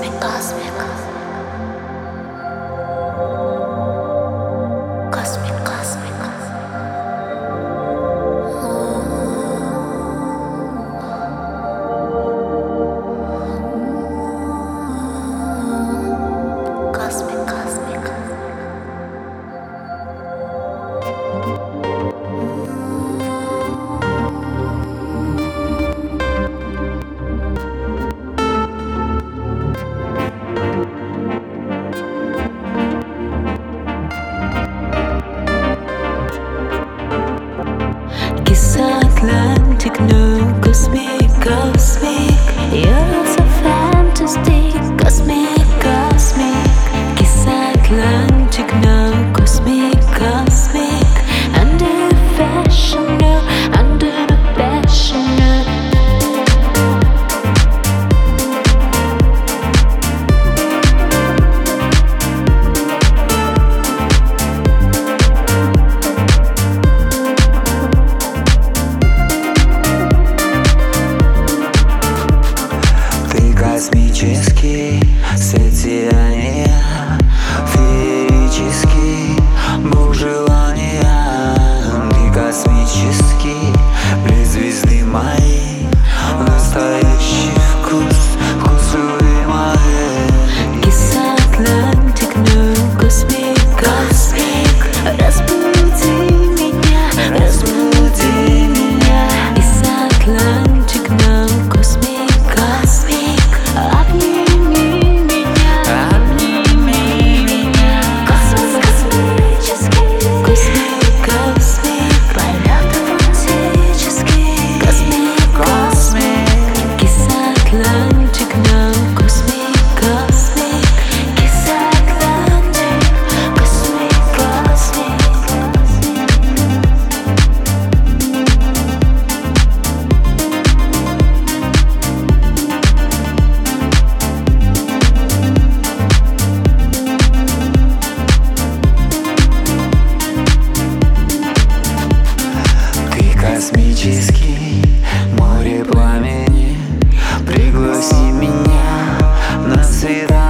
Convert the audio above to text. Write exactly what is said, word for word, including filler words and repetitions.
Cosmic, cosmic, cosmic, cosmic. Cosmic, cosmic. Kiss Atlantic, no cosmic, cosmic. You're so fantastic, cosmic, cosmic. Kiss Atlantic, no cosmic, cosmic. Under the fashion, no, under the passion, no. Космический свет сияния, феерический бог желания. Ты космический, близ звезды моей, настоящий вкус, вкус любимой. Kiss Atlantic, no cosmic, cosmic. Разбуди меня, разбуди меня. Kiss Atlantic, no cosmic, cosmic. Обними меня, обними меня. Космос космический, космик, космик. Полет романтический, космик, космик. Kiss Atlantic, no cosmic, cosmic. Kiss Atlantic, cosmic, cosmic. Ты космический, море пламени, пригласи меня на свидание.